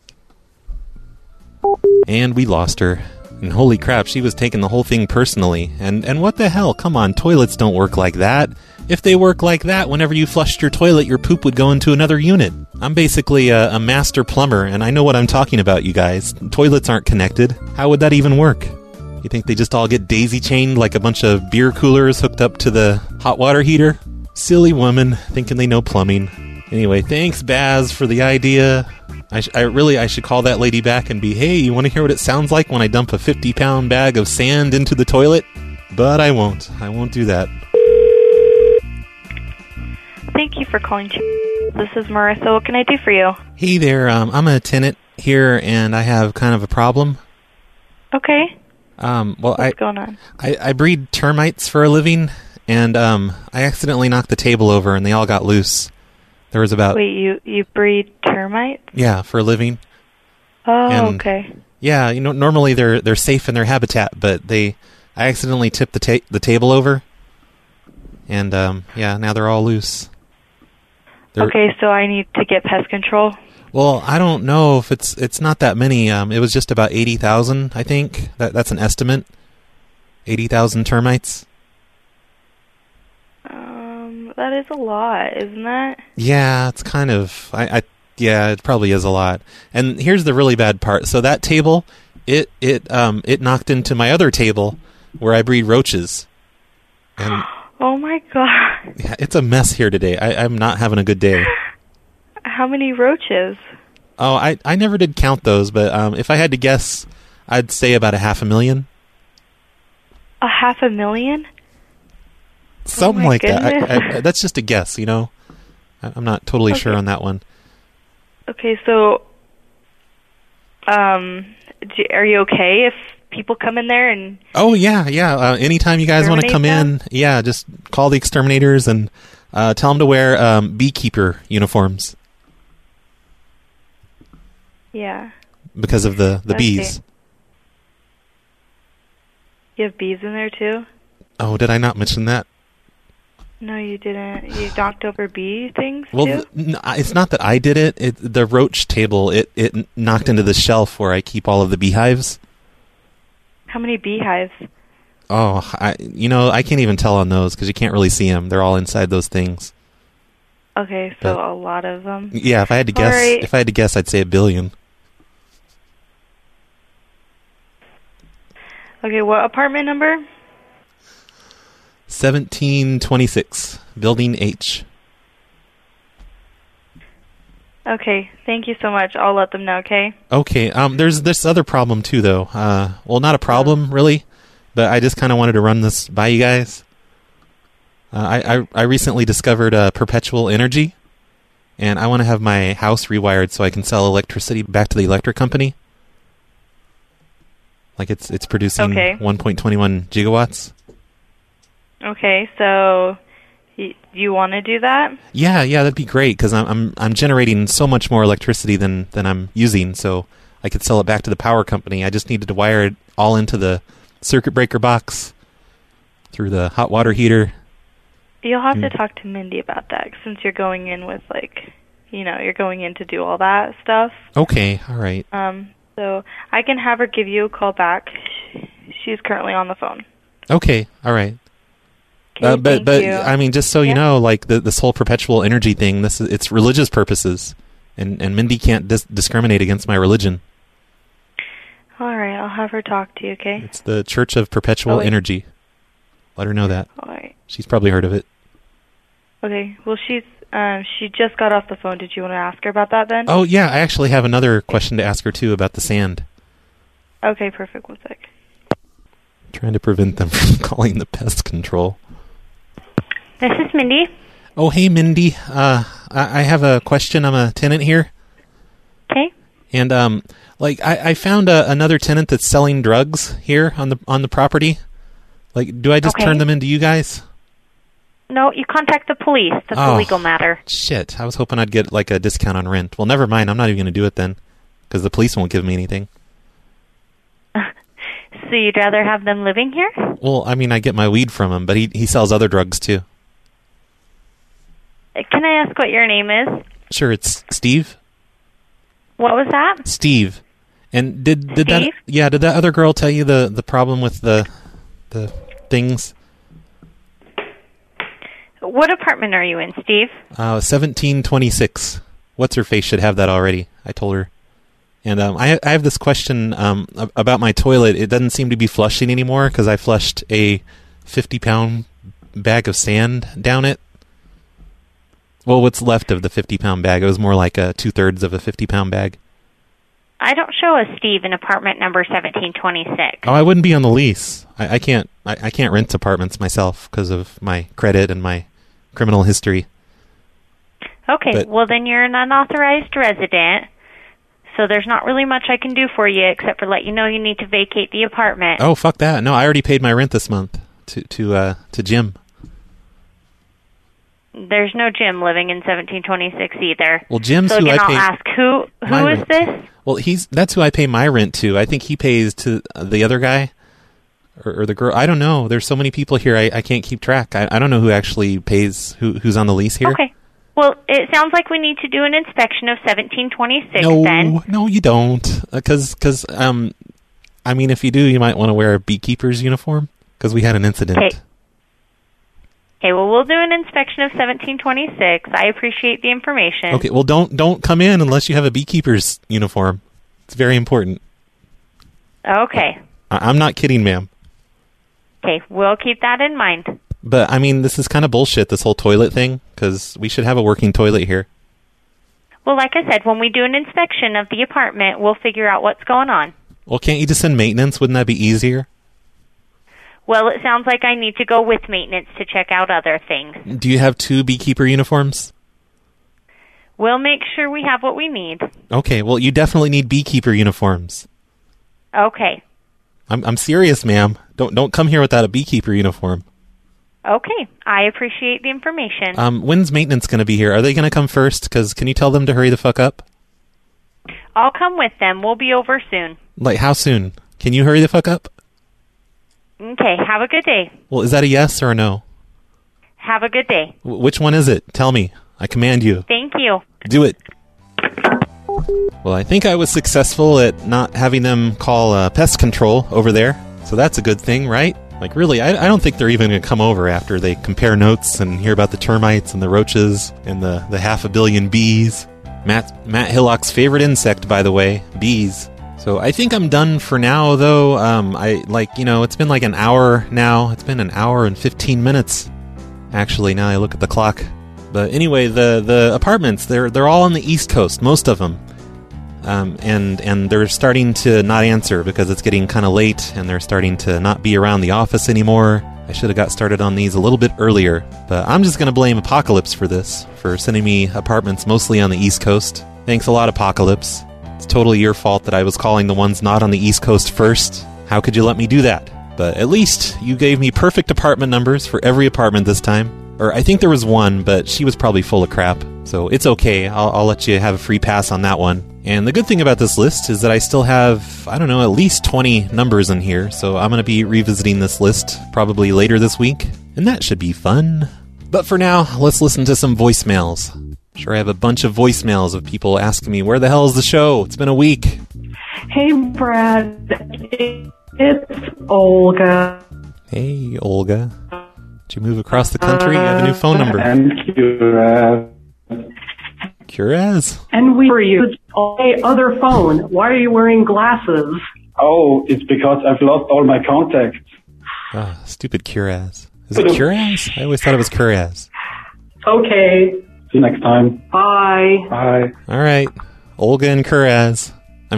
And we lost her. And holy crap, she was taking the whole thing personally. And what the hell? Come on, toilets don't work like that. If they work like that, whenever you flushed your toilet, your poop would go into another unit. I'm basically a master plumber, and I know what I'm talking about, you guys. Toilets aren't connected. How would that even work? You think they just all get daisy-chained like a bunch of beer coolers hooked up to the hot water heater? Silly woman, thinking they know plumbing. Anyway, thanks, Baz, for the idea. I should call that lady back and be, hey, you want to hear what it sounds like when I dump a 50-pound bag of sand into the toilet? But I won't. I won't do that. Thank you for calling. This is Marissa. What can I do for you? Hey there. I'm a tenant here, and I have kind of a problem. Okay. What's going on? I breed termites for a living, and I accidentally knocked the table over, and they all got loose. There was about... Wait, you breed termites? Yeah, for a living. Oh, okay. Yeah, normally they're safe in their habitat, but I accidentally tipped the table over, and now they're all loose. Okay, so I need to get pest control? Well, I don't know if it's not that many. It was just about 80,000, I think. That's an estimate. 80,000 termites. That is a lot, isn't that? Yeah, it's kind of... it probably is a lot. And here's the really bad part. So that table, it knocked into my other table where I breed roaches. And oh my god. Yeah, it's a mess here today. I'm not having a good day. How many roaches? Oh, I never did count those, but if I had to guess, I'd say about 500,000. 500,000? Something like that. That's just a guess, I'm not totally sure on that one. Okay, so are you okay if people come in there and... Oh, yeah. Anytime you guys want to come in, just call the exterminators and tell them to wear beekeeper uniforms. Yeah. Because of the bees. See. You have bees in there, too? Oh, did I not mention that? No, you didn't. You knocked over bee things, Well, too? it's not that I did it. The roach table, it knocked into the shelf where I keep all of the beehives. How many beehives? Oh, I can't even tell on those because you can't really see them. They're all inside those things. Okay, so a lot of them. Yeah, if I had to guess, I'd say 1 billion. Okay, what apartment number? 1726, Building H. Okay, thank you so much. I'll let them know, okay? Okay, there's this other problem too, though. Well, not a problem, really, but I just kind of wanted to run this by you guys. I recently discovered perpetual energy, and I want to have my house rewired so I can sell electricity back to the electric company. Like it's producing 1.21 gigawatts. Okay, so you want to do that? Yeah, that'd be great because I'm generating so much more electricity than I'm using, so I could sell it back to the power company. I just needed to wire it all into the circuit breaker box through the hot water heater. You'll have to talk to Mindy about that since you're going in with you're going in to do all that stuff. Okay, all right. So I can have her give you a call back. She's currently on the phone. Okay, all right. Okay, but you. I mean, just so you know, like this whole perpetual energy thing, it's religious purposes, and Mindy can't discriminate against my religion. All right, I'll have her talk to you. Okay. It's the Church of Perpetual Energy. Let her know that. All right. She's probably heard of it. Okay. Well, she just got off the phone. Did you want to ask her about that then? Oh yeah, I actually have another question to ask her too about the sand. Okay, perfect. 1 sec. Trying to prevent them from calling the pest control. This is Mindy. Oh, hey, Mindy. I have a question. I'm a tenant here. Okay. And I found another tenant that's selling drugs here on the property. Like, do I just turn them into you guys? No, you contact the police. That's a legal matter. Shit. I was hoping I'd get like a discount on rent. Well, never mind. I'm not even going to do it then because the police won't give me anything. So you'd rather have them living here? Well, I mean, I get my weed from him, but he sells other drugs too. Can I ask what your name is? Sure, it's Steve. What was that? Steve. And did Steve? did that other girl tell you the problem with the things? What apartment are you in, Steve? 1726. What's her face should have that already. I told her. And I have this question about my toilet. It doesn't seem to be flushing anymore because I flushed a 50-pound bag of sand down it. Well, what's left of the 50-pound bag? It was more like 2/3 of a 50-pound bag. I don't show a Steve in apartment number 1726. Oh, I wouldn't be on the lease. I can't rent apartments myself because of my credit and my criminal history. Okay, well then you're an unauthorized resident, so there's not really much I can do for you except for let you know you need to vacate the apartment. Oh, fuck that. No, I already paid my rent this month to Jim. There's no Jim living in 1726 either. Well, Jim's so who again, I pay. I'll ask who is this? Well, that's who I pay my rent to. I think he pays to the other guy or the girl. I don't know. There's so many people here. I can't keep track. I don't know who actually pays who's on the lease here. Okay. Well, it sounds like we need to do an inspection of 1726 then. No, you don't. Because I mean, if you do, you might want to wear a beekeeper's uniform because we had an incident. Okay, well, we'll do an inspection of 1726. I appreciate the information. Okay, well, don't come in unless you have a beekeeper's uniform. It's very important. Okay. I'm not kidding, ma'am. Okay, we'll keep that in mind. But, I mean, this is kind of bullshit, this whole toilet thing, because we should have a working toilet here. Well, like I said, when we do an inspection of the apartment, we'll figure out what's going on. Well, can't you just send maintenance? Wouldn't that be easier? Well, it sounds like I need to go with maintenance to check out other things. Do you have 2 beekeeper uniforms? We'll make sure we have what we need. Okay, well, you definitely need beekeeper uniforms. Okay. I'm serious, ma'am. Don't come here without a beekeeper uniform. Okay, I appreciate the information. When's maintenance going to be here? Are they going to come first? Because can you tell them to hurry the fuck up? I'll come with them. We'll be over soon. Like, how soon? Can you hurry the fuck up? Okay, have a good day. Well, is that a yes or a no? Have a good day. Which one is it? Tell me. I command you. Thank you. Do it. Well, I think I was successful at not having them call pest control over there. So that's a good thing, right? Like, really, I don't think they're even going to come over after they compare notes and hear about the termites and the roaches and the 500 million bees. Matt Hillock's favorite insect, by the way, bees. So I think I'm done for now, though. It's been like an hour now. It's been an hour and 15 minutes, actually, now I look at the clock. But anyway, the apartments, they're all on the East Coast, most of them. And they're starting to not answer because it's getting kind of late, and they're starting to not be around the office anymore. I should have got started on these a little bit earlier, but I'm just going to blame Apocalypse for this, for sending me apartments mostly on the East Coast. Thanks a lot, Apocalypse. It's totally your fault that I was calling the ones not on the East Coast first. How could you let me do that? But at least you gave me perfect apartment numbers for every apartment this time. Or I think there was one, but she was probably full of crap. So it's okay. I'll let you have a free pass on that one. And the good thing about this list is that I still have, at least 20 numbers in here. So I'm going to be revisiting this list probably later this week. And that should be fun. But for now, let's listen to some voicemails. Sure, I have a bunch of voicemails of people asking me, where the hell is the show? It's been a week. Hey, Brad. It's Olga. Hey, Olga. Did you move across the country? You have a new phone number. And Curaz? And we were you. Hey, other phone. Why are you wearing glasses? Oh, it's because I've lost all my contacts. Ah, stupid Curaz. Is it Curaz? I always thought it was Curaz. Okay. See you next time. Bye. Bye. All right. Olga and Curaz.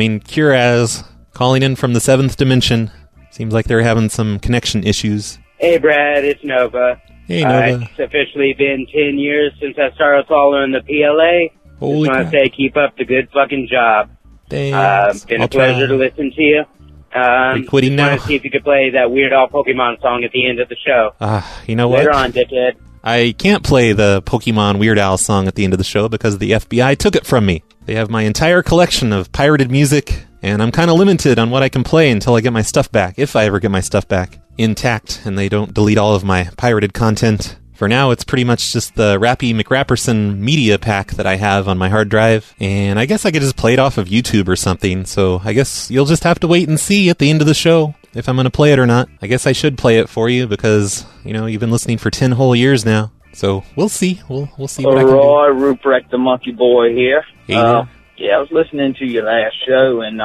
Calling in from the 7th dimension. Seems like they're having some connection issues. Hey, Brad, it's Nova. Hey, Nova. It's officially been 10 years since I started following the PLA. Holy Just want to say, keep up the good fucking job. Thanks. Been a pleasure to listen to you. You're quitting now? I want to see if you could play that Weird Al Pokemon song at the end of the show. You know what? Later on, dickhead. I can't play the Pokemon Weird Al song at the end of the show because the FBI took it from me. They have my entire collection of pirated music, and I'm kind of limited on what I can play until I get my stuff back, if I ever get my stuff back intact, and they don't delete all of my pirated content. For now, it's pretty much just the Rappy McRapperson media pack that I have on my hard drive, and I guess I could just play it off of YouTube or something, so I guess you'll just have to wait and see at the end of the show if I'm going to play it or not. I guess I should play it for you because, you've been listening for 10 whole years now. So we'll see. We'll see what I can do. Roy, Ruprecht the Monkey Boy here. Hey, I was listening to your last show, and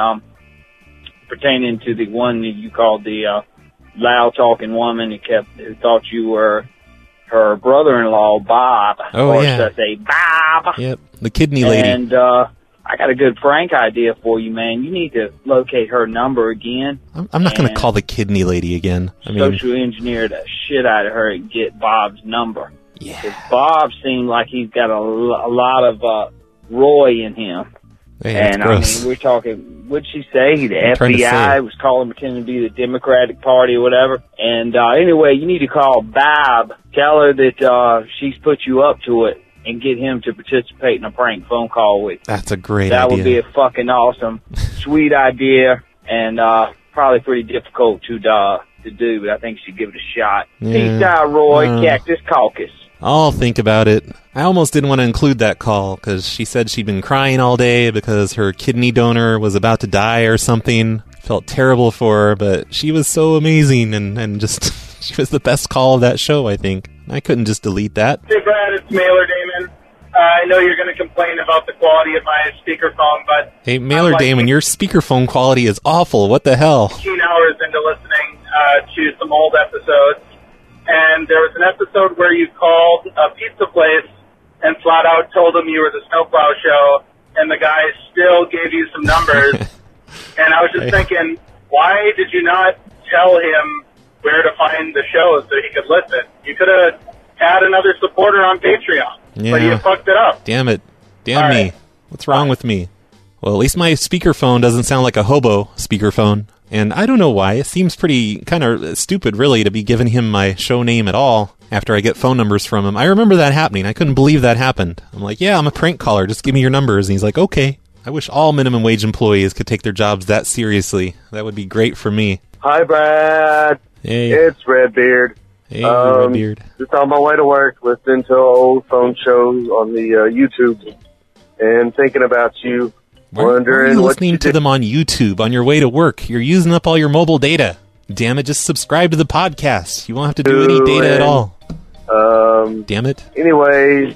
pertaining to the one that you called the loud-talking woman who thought you were her brother-in-law, Bob. Oh, or yeah. should I say Bob? Yep, the kidney lady. And I got a good prank idea for you, man. You need to locate her number again. I'm not going to call the kidney lady again. Social engineer the shit out of her and get Bob's number. Yeah. 'Cause Bob seemed like he's got a lot of Roy in him. Hey, that's and gross. We're talking, what'd she say? The I'm trying to FBI say. was calling, pretending to be the Democratic Party or whatever. And anyway, you need to call Bob. Tell her that she's put you up to it and get him to participate in a prank phone call with you. That's a great That idea. would be a fucking awesome, sweet idea, and probably pretty difficult to do, but I think you should give it a shot. Yeah. Peace out, Roy. Cactus Caucus. I'll think about it. I almost didn't want to include that call because she said she'd been crying all day because her kidney donor was about to die or something. Felt terrible for her, but she was so amazing and just she was the best call of that show, I think. I couldn't just delete that. Hey, Brad, it's Mailer Damon. I know you're going to complain about the quality of my speakerphone, but Hey, Mailer Damon, your speakerphone quality is awful. What the hell? 15 hours into listening to some old episodes, and there was an episode where you called a pizza place and flat out told them you were the Snowplow Show, and the guy still gave you some numbers. And I was just thinking, why did you not tell him where to find the show so he could listen? You could have had another supporter on Patreon, but you fucked it up. Damn it. Damn All me. right. What's wrong with me? Well, at least my speakerphone doesn't sound like a hobo speakerphone. And I don't know why. It seems pretty kind of stupid, really, to be giving him my show name at all after I get phone numbers from him. I remember that happening. I couldn't believe that happened. I'm like, yeah, I'm a prank caller. Just give me your numbers. And he's like, okay. I wish all minimum wage employees could take their jobs that seriously. That would be great for me. Hi, Brad. Hey. It's Redbeard. Hey, Redbeard. Just on my way to work, listening to old phone shows on the YouTube, and thinking about you. Why are you listening to them on YouTube on your way to work? You're using up all your mobile data. Damn it, just subscribe to the podcast. You won't have to do any data at all. Damn it. Anyways,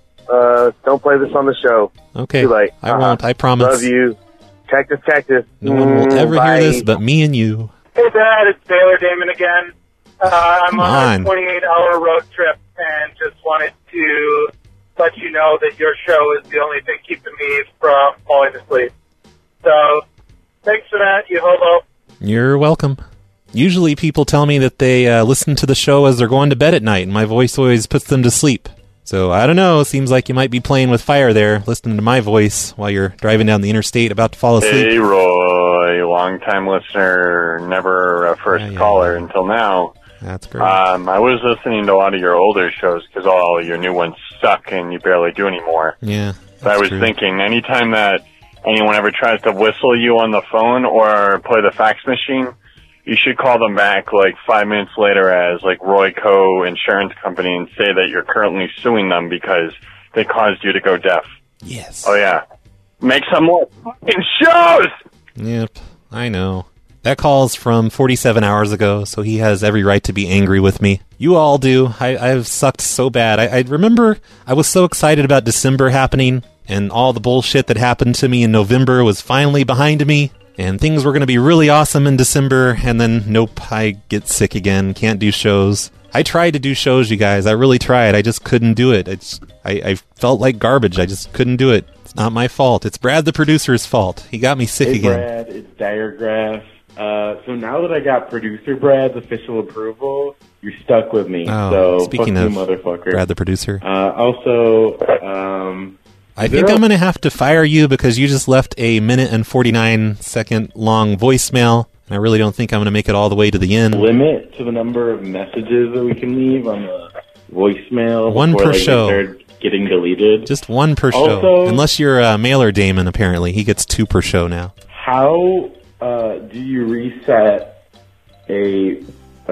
don't play this on the show. Okay. Too late. I won't, I promise. Love you. Cactus, cactus. No one will ever hear this but me and you. Hey, Dad, it's Taylor Damon again. I'm on a 28-hour road trip and just wanted to let you know that your show is the only thing keeping me from falling asleep. So, thanks for that, you hobo. You're welcome. Usually people tell me that they listen to the show as they're going to bed at night, and my voice always puts them to sleep. So, I don't know, seems like you might be playing with fire there, listening to my voice while you're driving down the interstate about to fall asleep. Hey, Roy, long-time listener, never a first caller until now. That's great. I was listening to a lot of your older shows because all your new ones suck and you barely do anymore. Yeah. So I was thinking, anytime that anyone ever tries to whistle you on the phone or play the fax machine, you should call them back like 5 minutes later as like Royco Insurance Company and say that you're currently suing them because they caused you to go deaf. Yes. Oh, yeah. Make some more fucking shows! Yep, I know. That call's from 47 hours ago, so he has every right to be angry with me. You all do. I've sucked so bad. I remember I was so excited about December happening, and all the bullshit that happened to me in November was finally behind me, and things were going to be really awesome in December, and then, nope, I get sick again, can't do shows. I tried to do shows, you guys. I really tried. I just couldn't do it. I felt like garbage. I just couldn't do it. It's not my fault. It's Brad, the producer's fault. He got me sick again. Brad, it's Diagraph. So now that I got producer Brad's official approval, you're stuck with me. Oh, so speaking fuck of you, motherfucker. Brad the producer. I think I'm going to have to fire you because you just left a 1 and 49-second long voicemail, and I really don't think I'm going to make it all the way to the end. Limit to the number of messages that we can leave on the voicemail. One before, per show. They're getting deleted. Just one per show. Also, unless you're a mailer Damon, apparently. He gets 2 per show now. How do you reset a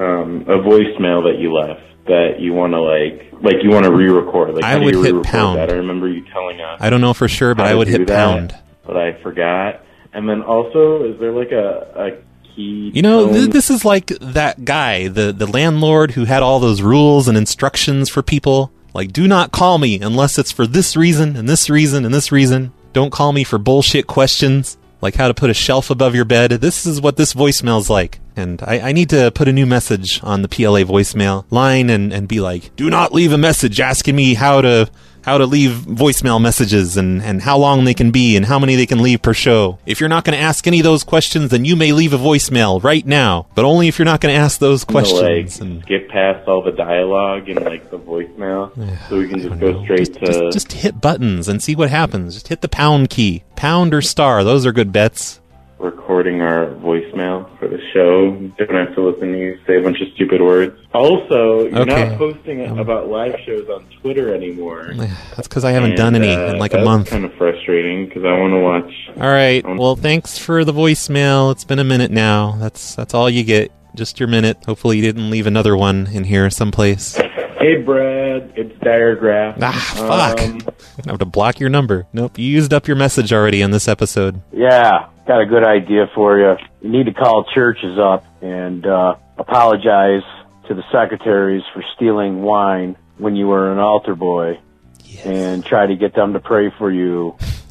voicemail that you left that you want to like you want to re-record? Like, I would hit pound. That? I remember you telling us. I don't know for sure, but I would hit pound. But I forgot. And then also, is there like a key? You know, this is like that guy, the landlord who had all those rules and instructions for people. Like, do not call me unless it's for this reason and this reason and this reason. Don't call me for bullshit questions. Like how to put a shelf above your bed. This is what this voicemail's like. And I need to put a new message on the PLA voicemail line and be like, do not leave a message asking me how to leave voicemail messages and how long they can be and how many they can leave per show. If you're not going to ask any of those questions, then you may leave a voicemail right now. But only if you're not going to ask those questions. And skip past all the dialogue and like the voicemail, so we can just go straight to... Just hit buttons and see what happens. Just hit the pound key. Pound or star. Those are good bets. Recording our voicemail for the show. Don't have to listen to you say a bunch of stupid words. Also, you're not posting about live shows on Twitter anymore. That's because I haven't done any in like a month. That's kind of frustrating because I want to watch. All right. Well, thanks for the voicemail. It's been a minute now. That's all you get. Just your minute. Hopefully you didn't leave another one in here someplace. Hey, Brad. It's Diagraph. Fuck. I have to block your number. Nope. You used up your message already in this episode. Yeah. Got a good idea for you. You need to call churches up and apologize to the secretaries for stealing wine when you were an altar boy, and try to get them to pray for you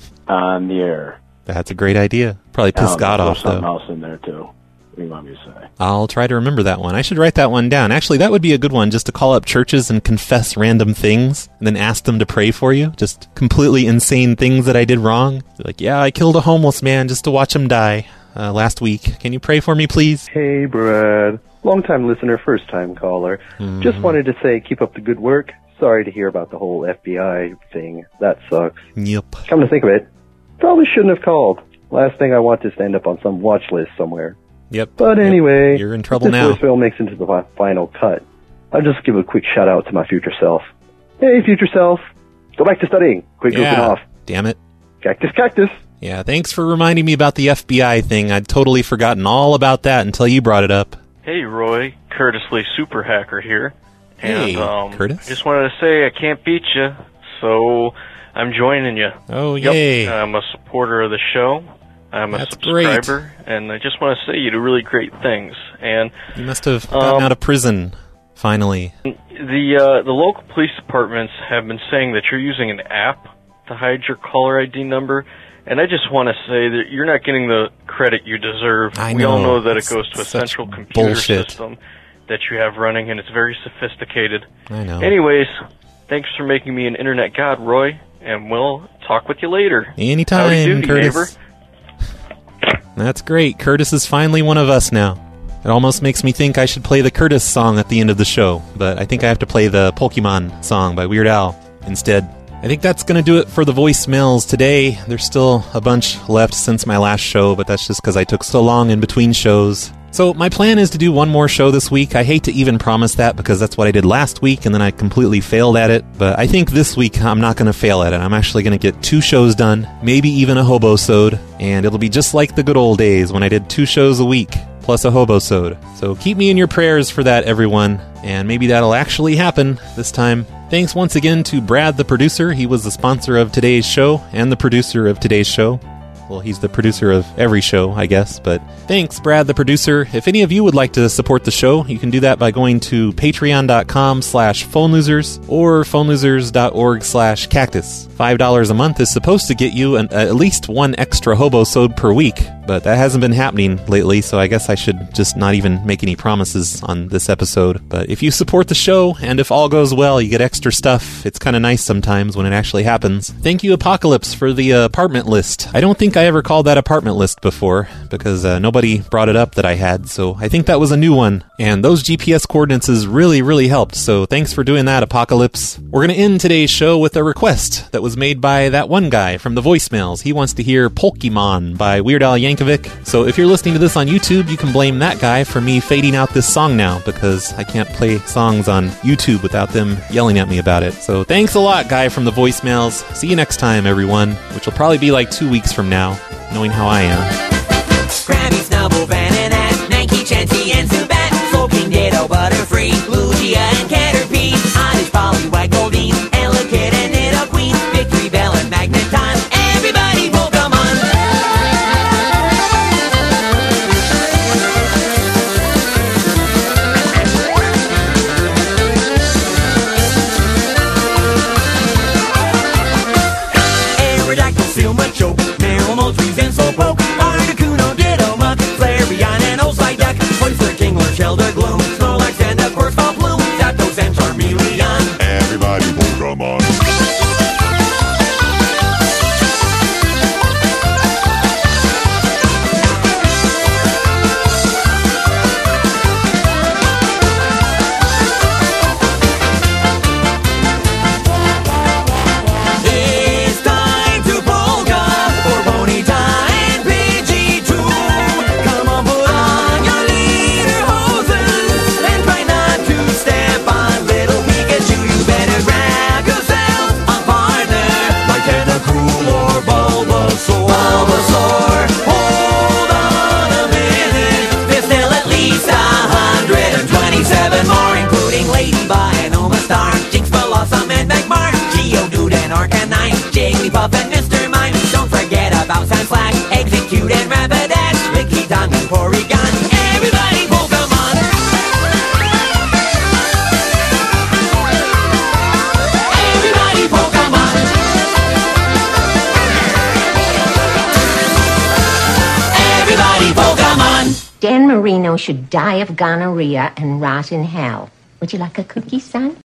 on the air. That's a great idea. Probably piss God off, though. Something else in there, too. What do you want me to say? I'll try to remember that one. I should write that one down. Actually, that would be a good one, just to call up churches and confess random things, and then ask them to pray for you. Just completely insane things that I did wrong. Like, yeah, I killed a homeless man just to watch him die last week. Can you pray for me, please? Hey, Brad. Long-time listener, first-time caller. Just wanted to say, keep up the good work. Sorry to hear about the whole FBI thing. That sucks. Yep. Come to think of it, probably shouldn't have called. Last thing I want is to end up on some watch list somewhere. Yep. But anyway, you're in trouble if now. this voicemail makes it into the final cut, I'll just give a quick shout out to my future self. Hey, future self, go back to studying. Quit goofing off. Damn it. Cactus, cactus. Yeah, thanks for reminding me about the FBI thing. I'd totally forgotten all about that until you brought it up. Hey, Roy. Curtis Lee Super Hacker here. Hey, And Curtis. I just wanted to say I can't beat you, so I'm joining you. Oh, yep. yay. I'm a supporter of the show. I'm a subscriber, and I just want to say you do really great things. And you must have gotten out of prison, finally. The local police departments have been saying that you're using an app to hide your caller ID number, and I just want to say that you're not getting the credit you deserve. We all know that it goes to a central computer system that you have running, and it's very sophisticated. I know. Anyways, thanks for making me an internet god, Roy, and we'll talk with you later. Anytime, Howdy doody, Curtis. neighbor. That's great. Curtis is finally one of us now. It almost makes me think I should play the Curtis song at the end of the show, but I think I have to play the Pokemon song by Weird Al instead. I think that's going to do it for the voicemails today. There's still a bunch left since my last show, but that's just because I took so long in between shows. So my plan is to do one more show this week. I hate to even promise that because that's what I did last week and then I completely failed at it. But I think this week I'm not going to fail at it. I'm actually going to get 2 shows done, maybe even a hobo-sode, and it'll be just like the good old days when I did 2 shows a week plus a hobo-sode. So keep me in your prayers for that, everyone, and maybe that'll actually happen this time. Thanks once again to Brad the producer. He was the sponsor of today's show and the producer of today's show. Well, he's the producer of every show, I guess, but thanks, Brad the producer. If any of you would like to support the show, you can do that by going to patreon.com/phonelosers or phonelosers.org/cactus. $5 a month is supposed to get you at least 1 extra hobo-sode per week, but that hasn't been happening lately, so I guess I should just not even make any promises on this episode. But if you support the show, and if all goes well, you get extra stuff. It's kind of nice sometimes when it actually happens. Thank you, Apocalypse, for the apartment list. I don't think I ever called that apartment list before, because nobody brought it up that I had, so I think that was a new one. And those GPS coordinates really, really helped, so thanks for doing that, Apocalypse. We're going to end today's show with a request that was made by that one guy from the voicemails. He wants to hear Pokemon by Weird Al Yankovic. So if you're listening to this on YouTube, you can blame that guy for me fading out this song now, because I can't play songs on YouTube without them yelling at me about it. So thanks a lot, guy from the voicemails. See you next time, everyone, which will probably be like 2 weeks from now, knowing how I am. Krabby, Snubble, Venonat, Nanky, Chanty, and Zubat, Soaking Ditto, Butterfree, Lugia, and Caterpie, Oddish, Poliwag, Goldeen, Elekid, and Nidoqueen, Victory Bell, and Magneton, everybody Pokemon! Aerodactyl, Silmachoke, Meryl, Moltres, and Slowpoke, Articuno, Ditto, Muk, Flareon, and Psyduck, Pointer, Kingler, Shelder, Gloom, Snorlax, and of course Pawplume, Zapdos, and Charmeleon. Everybody Pokemon. It's time to polka for Bonita and Pidgey too. Come on, put on your lederhosen and try not to step on little Pikachu. You better grab yourself a partner like Tentacool or Bulbasaur. Hold on a minute. There's still at least 127 more, including Ladybug and Omastar, Jinx, Blossom, and Magmar, Geodude and Arcanine, Jigglypuff and Mr. Mime. Don't forget about Sandslash, Execute and Rapidash, Lickitung and Porygon. Everybody Pokemon! Everybody Pokemon! Everybody Pokemon! Dan Marino should die of gonorrhea and rot in hell. Would you like a cookie, son?